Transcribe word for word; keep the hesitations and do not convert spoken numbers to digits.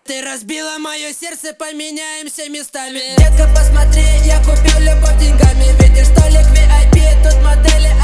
Ты разбила мое сердце, поменяемся местами. Детка, посмотри, я купил любовь деньгами. Видишь, столик ви ай пи, тут модели